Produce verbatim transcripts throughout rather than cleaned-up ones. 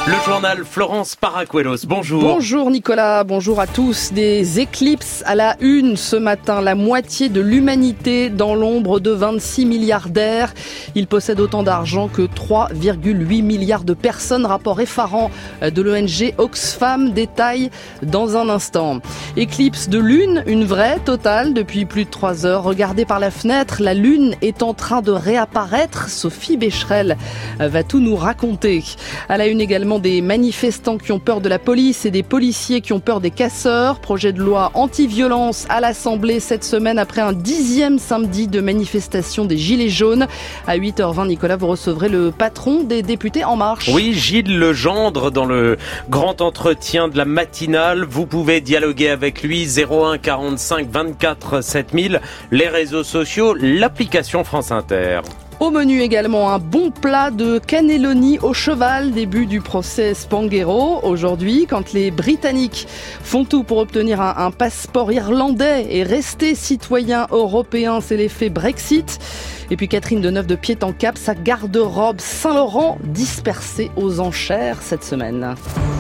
Le journal Florence Paracuelos, bonjour. Bonjour Nicolas, bonjour à tous. Des éclipses à la une ce matin. La moitié de l'humanité dans l'ombre de vingt-six milliardaires. Ils possèdent autant d'argent que trois virgule huit milliards de personnes. Rapport effarant de l'O N G Oxfam, détail dans un instant. Éclipse de lune, une vraie, totale, depuis plus de trois heures. Regardez par la fenêtre, la lune est en train de réapparaître. Sophie Becherel va tout nous raconter. À la une également des manifestants qui ont peur de la police et des policiers qui ont peur des casseurs. Projet de loi anti-violence à l'Assemblée cette semaine après un dixième samedi de manifestation des Gilets jaunes. À huit heures vingt, Nicolas, vous recevrez le patron des députés En Marche. Oui, Gilles Legendre, dans le grand entretien de la matinale. Vous pouvez dialoguer avec lui, zéro un quarante-cinq vingt-quatre sept mille, les réseaux sociaux, l'application France Inter. Au menu également, un bon plat de cannelloni au cheval, début du procès Spanghero. Aujourd'hui, quand les Britanniques font tout pour obtenir un, un passeport irlandais et rester citoyen européen, c'est l'effet Brexit. Et puis Catherine Deneuve de Pied-en-Cap, sa garde-robe Saint-Laurent dispersée aux enchères cette semaine.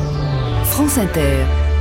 France Inter.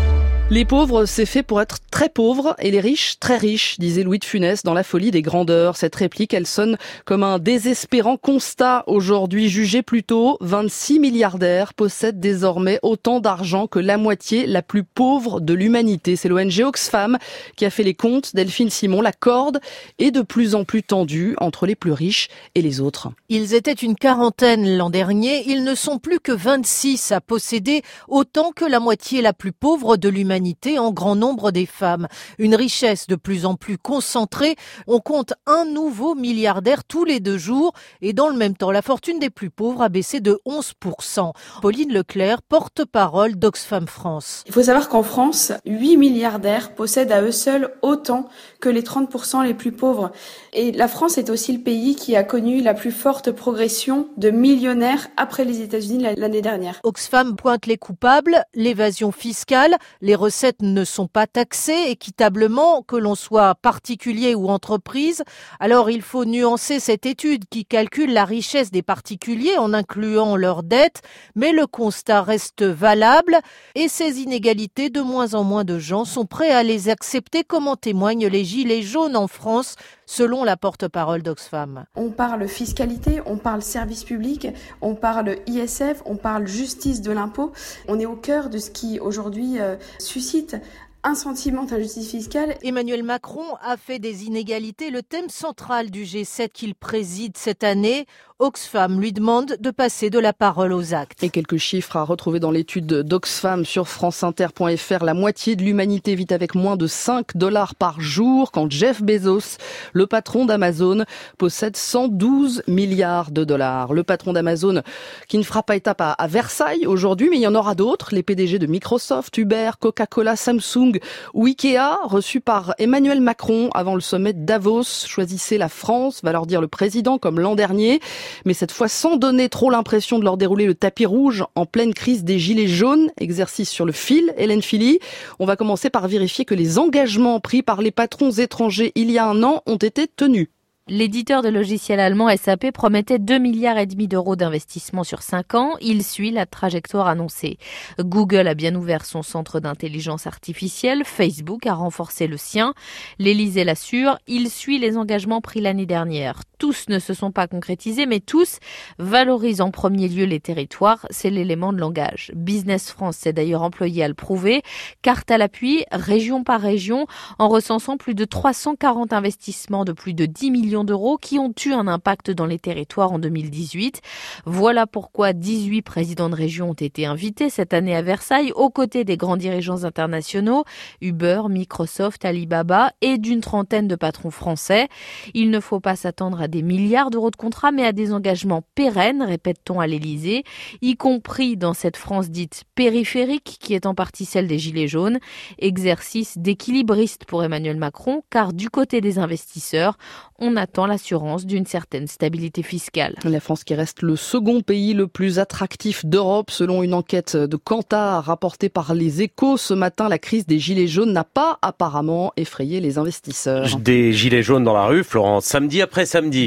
Les pauvres, c'est fait pour être très pauvres et les riches, très riches, disait Louis de Funès dans La folie des grandeurs. Cette réplique, elle sonne comme un désespérant constat. Aujourd'hui jugé plus tôt, vingt-six milliardaires possèdent désormais autant d'argent que la moitié la plus pauvre de l'humanité. C'est l'O N G Oxfam qui a fait les comptes. Delphine Simon, la corde est de plus en plus tendue entre les plus riches et les autres. Ils étaient une quarantaine l'an dernier. Ils ne sont plus que vingt-six à posséder autant que la moitié la plus pauvre de l'humanité, en grand nombre des femmes. Une richesse de plus en plus concentrée. On compte un nouveau milliardaire tous les deux jours et dans le même temps, la fortune des plus pauvres a baissé de onze pour cent. Pauline Leclerc, porte-parole d'Oxfam France. Il faut savoir qu'en France, huit milliardaires possèdent à eux seuls autant que les trente pour cent les plus pauvres. Et la France est aussi le pays qui a connu la plus forte progression de millionnaires après les États-Unis l'année dernière. Oxfam pointe les coupables, l'évasion fiscale, les recettes ne sont pas taxées équitablement, que l'on soit particulier ou entreprise. Alors il faut nuancer cette étude qui calcule la richesse des particuliers en incluant leurs dettes, mais le constat reste valable et ces inégalités, de moins en moins de gens sont prêts à les accepter, comme en témoignent les Gilets jaunes en France, selon la porte-parole d'Oxfam. On parle fiscalité, on parle service public, on parle I S F, on parle justice de l'impôt. On est au cœur de ce qui aujourd'hui euh, suscite un sentiment d'injustice fiscale. Emmanuel Macron a fait des inégalités le thème central du G sept qu'il préside cette année. Oxfam lui demande de passer de la parole aux actes. Et quelques chiffres à retrouver dans l'étude d'Oxfam sur franceinter point f r. La moitié de l'humanité vit avec moins de cinq dollars par jour, quand Jeff Bezos, le patron d'Amazon, possède cent douze milliards de dollars. Le patron d'Amazon qui ne fera pas étape à, à Versailles aujourd'hui, mais il y en aura d'autres. Les P D G de Microsoft, Uber, Coca-Cola, Samsung ou Ikea, reçus par Emmanuel Macron avant le sommet de Davos. Choisissez la France, va leur dire le président, comme l'an dernier. Mais cette fois sans donner trop l'impression de leur dérouler le tapis rouge en pleine crise des Gilets jaunes. Exercice sur le fil, Hélène Philly. On va commencer par vérifier que les engagements pris par les patrons étrangers il y a un an ont été tenus. L'éditeur de logiciels allemand S A P promettait deux milliards et demi d'euros d'investissement sur cinq ans. Il suit la trajectoire annoncée. Google a bien ouvert son centre d'intelligence artificielle. Facebook a renforcé le sien. L'Élysée l'assure, il suit les engagements pris l'année dernière. Tous ne se sont pas concrétisés, mais tous valorisent en premier lieu les territoires. C'est l'élément de langage. Business France s'est d'ailleurs employé à le prouver. Carte à l'appui, région par région, en recensant plus de trois cent quarante investissements de plus de dix millions d'euros qui ont eu un impact dans les territoires en deux mille dix-huit. Voilà pourquoi dix-huit présidents de région ont été invités cette année à Versailles aux côtés des grands dirigeants internationaux, Uber, Microsoft, Alibaba et d'une trentaine de patrons français. Il ne faut pas s'attendre à des milliards d'euros de contrats, mais à des engagements pérennes, répète-t-on à l'Élysée, y compris dans cette France dite périphérique qui est en partie celle des Gilets jaunes. Exercice d'équilibriste pour Emmanuel Macron, car du côté des investisseurs, on attend l'assurance d'une certaine stabilité fiscale. La France qui reste le second pays le plus attractif d'Europe, selon une enquête de Kantar rapportée par les Échos ce matin. La crise des Gilets jaunes n'a pas apparemment effrayé les investisseurs. Des Gilets jaunes dans la rue, Florence, samedi après samedi. Dixième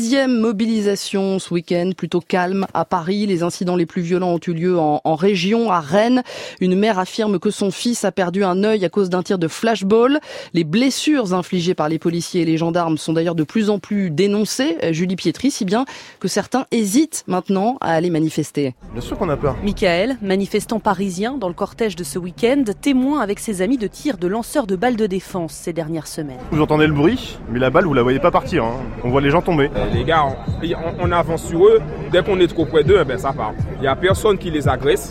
Dixième mobilisation ce week-end, plutôt calme à Paris. Les incidents les plus violents ont eu lieu en, en région, à Rennes. Une mère affirme que son fils a perdu un œil à cause d'un tir de flashball. Les blessures infligées par les policiers et les gendarmes sont d'ailleurs de plus en plus dénoncées. Julie Pietri, si bien que certains hésitent maintenant à aller manifester. Bien sûr qu'on a peur. Michael, manifestant parisien dans le cortège de ce week-end, témoin avec ses amis de tir de lanceurs de balles de défense ces dernières semaines. Vous entendez le bruit, mais la balle, vous la voyez pas partir. Hein. On voit les gens tomber. Euh, les gars, on, on avance sur eux. Dès qu'on est trop près d'eux, ben ça part. Il n'y a personne qui les agresse.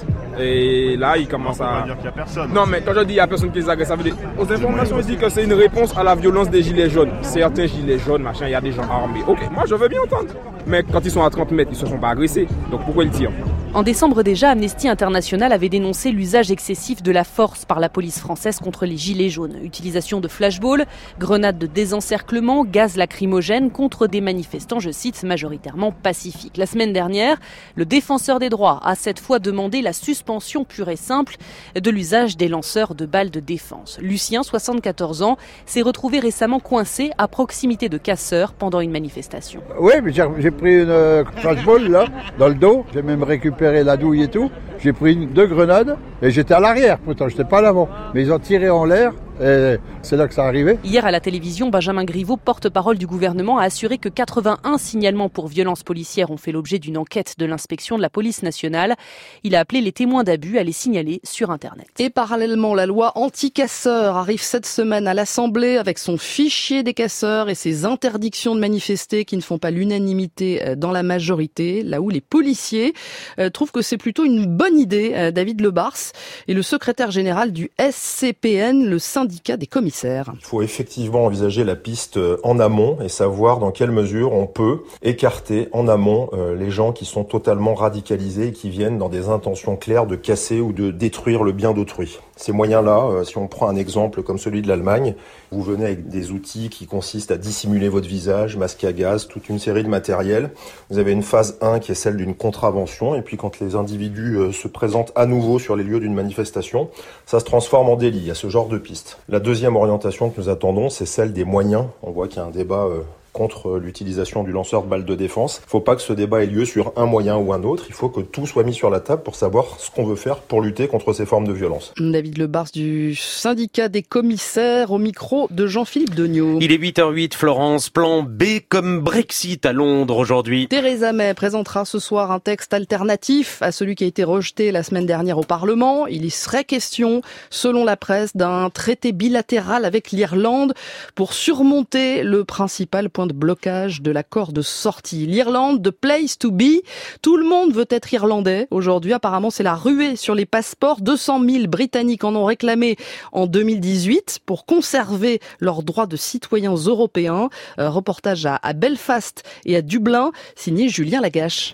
Et là, ils commencent à... dire qu'il y a personne. Non, mais quand je dis il n'y a personne qui les agresse, ça veut dire... Aux informations, ils disent que c'est une réponse à la violence des gilets jaunes. Certains gilets jaunes, machin, il y a des gens armés. Ok, moi je veux bien entendre. Mais quand ils sont à trente mètres, ils ne se sont pas agressés. Donc pourquoi ils tirent ? En décembre déjà, Amnesty International avait dénoncé l'usage excessif de la force par la police française contre les gilets jaunes. Utilisation de flashballs, grenades de désencerclement, gaz lacrymogène contre des manifestants, je cite, majoritairement pacifiques. La semaine dernière, le défenseur des droits a cette fois demandé la suspension pure et simple de l'usage des lanceurs de balles de défense. Lucien, soixante-quatorze ans, s'est retrouvé récemment coincé à proximité de casseurs pendant une manifestation. Oui, mais j'ai, j'ai pris une euh, flashball là, dans le dos, j'ai même récupéré la douille et tout, j'ai pris une, deux grenades et j'étais à l'arrière, pourtant j'étais pas à l'avant, mais ils ont tiré en l'air et c'est là que ça arrivait. Hier à la télévision, Benjamin Griveaux, porte-parole du gouvernement, a assuré que quatre-vingt-un signalements pour violences policières ont fait l'objet d'une enquête de l'inspection de la police nationale. Il a appelé les témoins d'abus à les signaler sur Internet. Et parallèlement, la loi anti-casseurs arrive cette semaine à l'Assemblée avec son fichier des casseurs et ses interdictions de manifester qui ne font pas l'unanimité dans la majorité, là où les policiers trouvent que c'est plutôt une bonne idée. David Lebars est le secrétaire général du S C P N, le syndicat des commissaires. Il faut effectivement envisager la piste en amont et savoir dans quelle mesure on peut écarter en amont euh, les gens qui sont totalement radicalisés et qui viennent dans des intentions claires de casser ou de détruire le bien d'autrui. Ces moyens-là, euh, si on prend un exemple comme celui de l'Allemagne, vous venez avec des outils qui consistent à dissimuler votre visage, masque à gaz, toute une série de matériel. Vous avez une phase un qui est celle d'une contravention et puis quand les individus euh, se présentent à nouveau sur les lieux d'une manifestation, ça se transforme en délit. Il y a ce genre de piste. La deuxième orientation que nous attendons, c'est celle des moyens. On voit qu'il y a un débat euh, contre l'utilisation du lanceur de balles de défense. Il ne faut pas que ce débat ait lieu sur un moyen ou un autre. Il faut que tout soit mis sur la table pour savoir ce qu'on veut faire pour lutter contre ces formes de violence. David Lebars du syndicat des commissaires au micro de Jean-Philippe Degnaud. Il est huit heures huit, Florence. Plan B comme Brexit à Londres aujourd'hui. Theresa May présentera ce soir un texte alternatif à celui qui a été rejeté la semaine dernière au Parlement. Il y serait question, selon la presse, d'un traité bilatéral avec l'Irlande pour surmonter le principal point de blocage de l'accord de sortie. L'Irlande, the place to be. Tout le monde veut être irlandais. Aujourd'hui, apparemment, c'est la ruée sur les passeports. deux cent mille Britanniques en ont réclamé en deux mille dix-huit pour conserver leurs droits de citoyens européens. Euh, reportage à, à Belfast et à Dublin, signé Julien Lagache.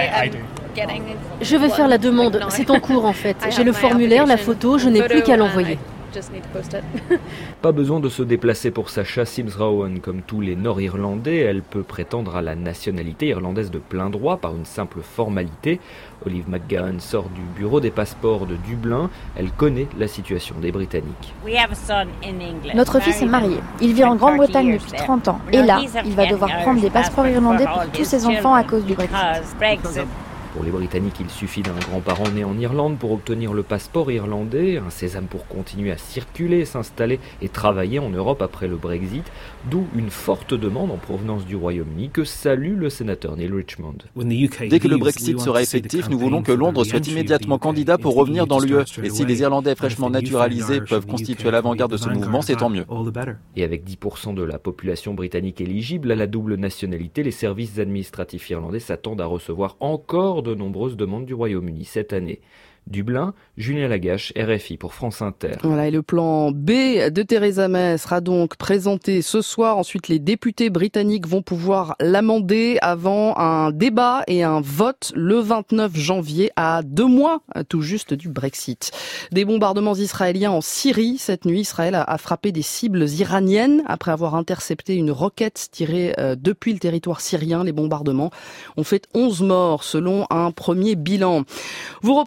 Je vais faire la demande. C'est en cours en fait. J'ai le formulaire, la photo, je n'ai plus qu'à l'envoyer. Pas besoin de se déplacer pour Sacha Sims-Rowan. Comme tous les Nord-Irlandais, elle peut prétendre à la nationalité irlandaise de plein droit par une simple formalité. Olive McGowan sort du bureau des passeports de Dublin. Elle connaît la situation des Britanniques. Notre fils est marié. Il vit en Grande-Bretagne depuis trente ans. Et là, il va devoir prendre des passeports irlandais pour tous ses enfants à cause du Brexit. Pour les Britanniques, il suffit d'un grand-parent né en Irlande pour obtenir le passeport irlandais, un sésame pour continuer à circuler, s'installer et travailler en Europe après le Brexit, d'où une forte demande en provenance du Royaume-Uni que salue le sénateur Neil Richmond. Dès que le Brexit sera effectif, nous voulons que Londres soit immédiatement candidat pour revenir dans l'U E. Et si les Irlandais fraîchement naturalisés peuvent constituer l'avant-garde de ce mouvement, c'est tant mieux. Et avec dix pour cent de la population britannique éligible à la double nationalité, les services administratifs irlandais s'attendent à recevoir encore de nombreuses demandes du Royaume-Uni cette année. Dublin, Julien Lagache, R F I pour France Inter. Voilà, et le plan B de Theresa May sera donc présenté ce soir. Ensuite, les députés britanniques vont pouvoir l'amender avant un débat et un vote le vingt-neuf janvier, à deux mois tout juste du Brexit. Des bombardements israéliens en Syrie. Cette nuit, Israël a frappé des cibles iraniennes après avoir intercepté une roquette tirée depuis le territoire syrien. Les bombardements ont fait onze morts selon un premier bilan. Vous reprendrez bien un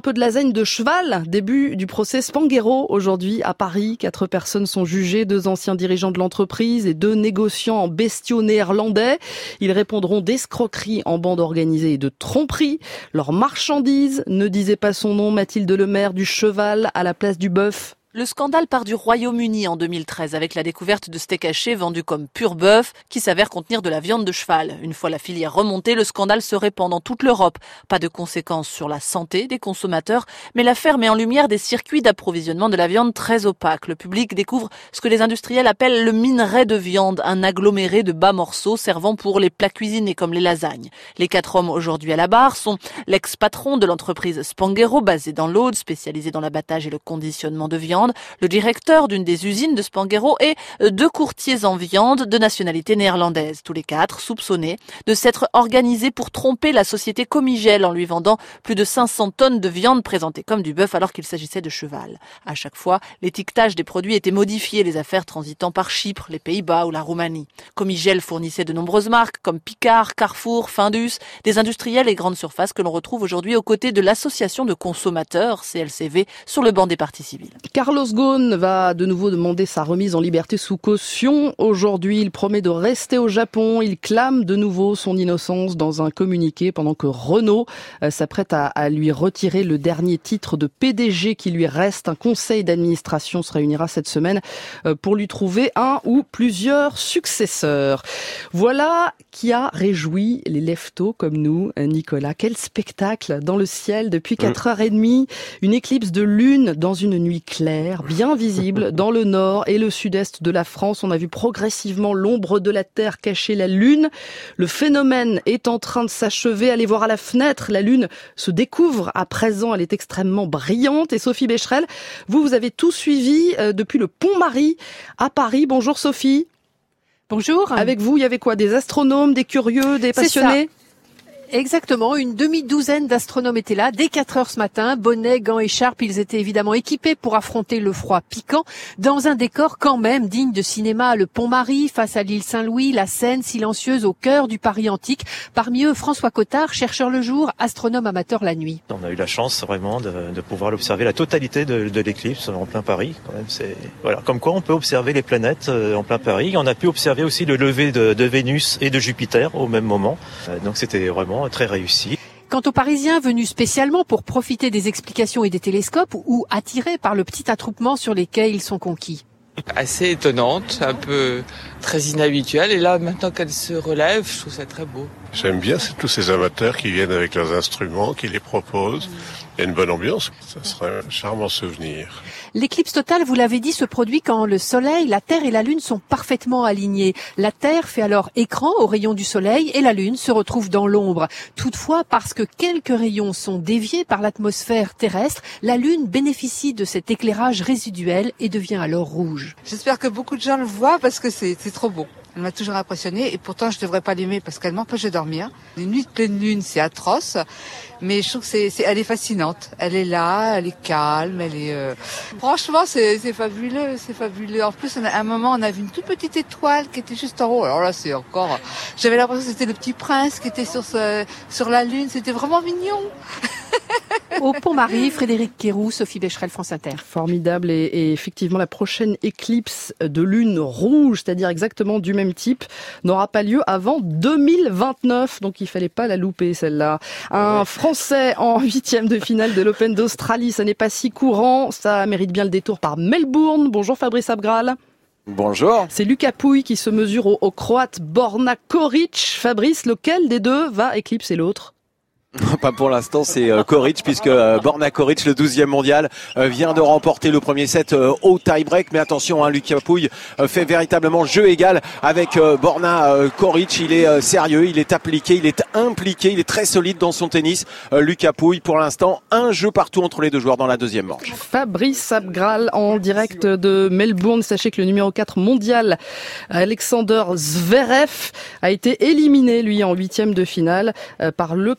peu de lasagne de cheval. Début du procès Spanghero aujourd'hui à Paris. Quatre personnes sont jugées, deux anciens dirigeants de l'entreprise et deux négociants en bestiaux néerlandais. Ils répondront d'escroquerie en bande organisée et de tromperie. Leur marchandise ne disait pas son nom, Mathilde Lemaire, du cheval à la place du bœuf. Le scandale part du Royaume-Uni en deux mille treize avec la découverte de steaks hachés vendus comme pur bœuf qui s'avère contenir de la viande de cheval. Une fois la filière remontée, le scandale se répand dans toute l'Europe. Pas de conséquences sur la santé des consommateurs, mais l'affaire met en lumière des circuits d'approvisionnement de la viande très opaques. Le public découvre ce que les industriels appellent le minerai de viande, un aggloméré de bas morceaux servant pour les plats cuisinés comme les lasagnes. Les quatre hommes aujourd'hui à la barre sont l'ex-patron de l'entreprise Spanghero basée dans l'Aude, spécialisée dans l'abattage et le conditionnement de viande, le directeur d'une des usines de Spanghero et deux courtiers en viande de nationalité néerlandaise, tous les quatre soupçonnés de s'être organisés pour tromper la société Comigel en lui vendant plus de cinq cents tonnes de viande présentée comme du bœuf alors qu'il s'agissait de cheval. À chaque fois, l'étiquetage des produits était modifié, les affaires transitant par Chypre, les Pays-Bas ou la Roumanie. Comigel fournissait de nombreuses marques comme Picard, Carrefour, Findus, des industriels et grandes surfaces que l'on retrouve aujourd'hui aux côtés de l'association de consommateurs, C L C V, sur le banc des parties civiles. Carlos Ghosn va de nouveau demander sa remise en liberté sous caution. Aujourd'hui, il promet de rester au Japon. Il clame de nouveau son innocence dans un communiqué pendant que Renault euh, s'apprête à, à lui retirer le dernier titre de P D G qui lui reste. Un conseil d'administration se réunira cette semaine euh, pour lui trouver un ou plusieurs successeurs. Voilà qui a réjoui les leftos comme nous, Nicolas. Quel spectacle dans le ciel depuis quatre heures trente. Une éclipse de lune dans une nuit claire, bien visible dans le nord et le sud-est de la France. On a vu progressivement l'ombre de la Terre cacher la Lune. Le phénomène est en train de s'achever. Allez voir à la fenêtre, la Lune se découvre à présent. Elle est extrêmement brillante. Et Sophie Becherel, vous, vous avez tout suivi euh, depuis le Pont-Marie à Paris. Bonjour Sophie. Bonjour. Avec vous, il y avait quoi? Des astronomes, des curieux, des passionnés? Exactement, une demi-douzaine d'astronomes étaient là dès quatre heures ce matin, bonnets, gants, écharpes, ils étaient évidemment équipés pour affronter le froid piquant dans un décor quand même digne de cinéma, le Pont-Marie face à l'île Saint-Louis, la Seine silencieuse au cœur du Paris antique. Parmi eux, François Cottard, chercheur le jour, astronome amateur la nuit. On a eu la chance vraiment de, de pouvoir l'observer, la totalité de, de l'éclipse en plein Paris. Quand même, c'est voilà, comme quoi on peut observer les planètes en plein Paris. On a pu observer aussi le lever de, de Vénus et de Jupiter au même moment. Donc c'était vraiment très réussi. Quant aux Parisiens venus spécialement pour profiter des explications et des télescopes ou attirés par le petit attroupement sur les quais ils sont conquis. Assez étonnante, un peu très inhabituelle. Et là, maintenant qu'elle se relève, je trouve ça très beau. J'aime bien c'est tous ces amateurs qui viennent avec leurs instruments, qui les proposent. Il y a une bonne ambiance, ça serait un charmant souvenir. L'éclipse totale, vous l'avez dit, se produit quand le Soleil, la Terre et la Lune sont parfaitement alignés. La Terre fait alors écran aux rayons du Soleil et la Lune se retrouve dans l'ombre. Toutefois, parce que quelques rayons sont déviés par l'atmosphère terrestre, la Lune bénéficie de cet éclairage résiduel et devient alors rouge. J'espère que beaucoup de gens le voient parce que c'est, c'est trop beau. Elle m'a toujours impressionnée et pourtant je devrais pas l'aimer parce qu'elle m'empêche de dormir. Les nuits de pleine lune, c'est atroce, mais je trouve que c'est, c'est, elle est fascinante. Elle est là, elle est calme, elle est. Euh... Franchement, c'est, c'est fabuleux, c'est fabuleux. En plus, on a, à un moment, on a vu une toute petite étoile qui était juste en haut. Alors là, c'est encore. J'avais l'impression que c'était le petit prince qui était sur ce, sur la lune. C'était vraiment mignon. Au Pont-Marie, Frédéric Quéroux, Sophie Becherel, France Inter. Formidable et, et effectivement la prochaine éclipse de lune rouge, c'est-à-dire exactement du même type, n'aura pas lieu avant deux mille vingt-neuf, donc il fallait pas la louper celle-là. Un Français en huitième de finale de l'Open d'Australie, ça n'est pas si courant, ça mérite bien le détour par Melbourne. Bonjour Fabrice Abgral. Bonjour. C'est Lucas Pouille qui se mesure au, au Croate Borna Koric. Fabrice, lequel des deux va éclipser l'autre ? Pas pour l'instant, c'est euh, Koric, puisque euh, Borna Koric, le douzième mondial, euh, vient de remporter le premier set euh, au tie-break. Mais attention, hein, Lucas Pouille euh, fait véritablement jeu égal avec euh, Borna euh, Koric. Il est euh, sérieux, il est appliqué, il est impliqué, il est très solide dans son tennis. Euh, Lucas Pouille, pour l'instant, un jeu partout entre les deux joueurs dans la deuxième manche. Fabrice Abgral en direct de Melbourne. Sachez que le numéro quatre mondial, Alexander Zverev, a été éliminé, lui, en huitième de finale euh, par le Canadien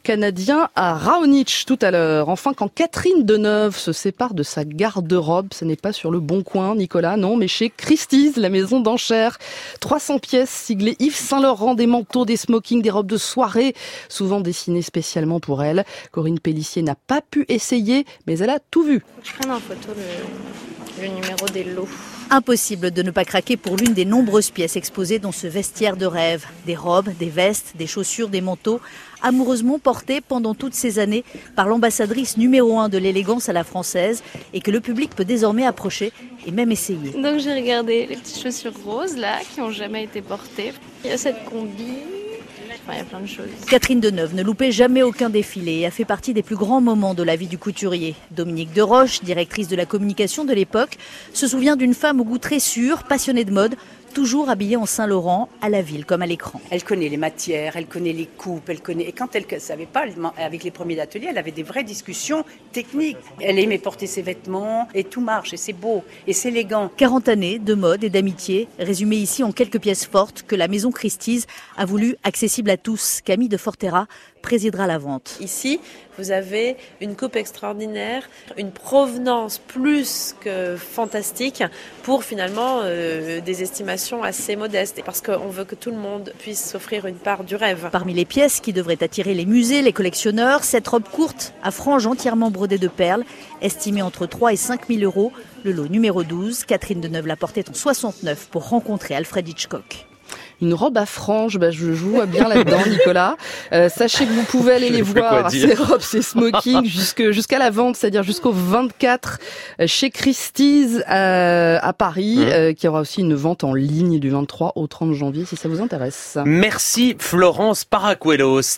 revient à Raonic tout à l'heure. Enfin, quand Catherine Deneuve se sépare de sa garde-robe, ce n'est pas sur le Bon Coin, Nicolas, non, mais chez Christie's, la maison d'enchères. trois cents pièces siglées Yves Saint-Laurent, des manteaux, des smokings, des robes de soirée, souvent dessinées spécialement pour elle. Corinne Pellissier n'a pas pu essayer, mais elle a tout vu. Je prends en photo le, le numéro des lots. Impossible de ne pas craquer pour l'une des nombreuses pièces exposées dans ce vestiaire de rêve. Des robes, des vestes, des chaussures, des manteaux, amoureusement portés pendant toutes ces années par l'ambassadrice numéro un de l'élégance à la française et que le public peut désormais approcher et même essayer. Donc j'ai regardé les petites chaussures roses là, qui n'ont jamais été portées. Il y a cette combi. Enfin, il y a plein de choses. Catherine Deneuve ne loupait jamais aucun défilé et a fait partie des plus grands moments de la vie du couturier. Dominique Deroche, directrice de la communication de l'époque, se souvient d'une femme au goût très sûr, passionnée de mode, toujours habillée en Saint-Laurent, à la ville comme à l'écran. Elle connaît les matières, elle connaît les coupes, elle connaît... Et quand elle ne savait pas, avec les premiers ateliers, elle avait des vraies discussions techniques. Elle aimait porter ses vêtements et tout marche et c'est beau et c'est élégant. quarante années de mode et d'amitié, résumées ici en quelques pièces fortes que la maison Christie's a voulu accessible à tous. Camille de Fortera présidera la vente. Ici, vous avez une coupe extraordinaire, une provenance plus que fantastique pour finalement euh, des estimations assez modestes. Parce qu'on veut que tout le monde puisse s'offrir une part du rêve. Parmi les pièces qui devraient attirer les musées, les collectionneurs, cette robe courte à franges entièrement brodée de perles, estimée entre trois et cinq mille euros. Le lot numéro douze, Catherine Deneuve l'a portait en soixante-neuf pour rencontrer Alfred Hitchcock. Une robe à franges, bah, je joue bien là-dedans, Nicolas. Euh, sachez que vous pouvez aller les voir, ces robes, ces smokings, jusque, jusqu'à la vente, c'est-à-dire jusqu'au vingt-quatre chez Christie's euh, à Paris, mmh. euh, qui aura aussi une vente en ligne du vingt-trois au trente janvier, si ça vous intéresse. Merci Florence Paracuelos.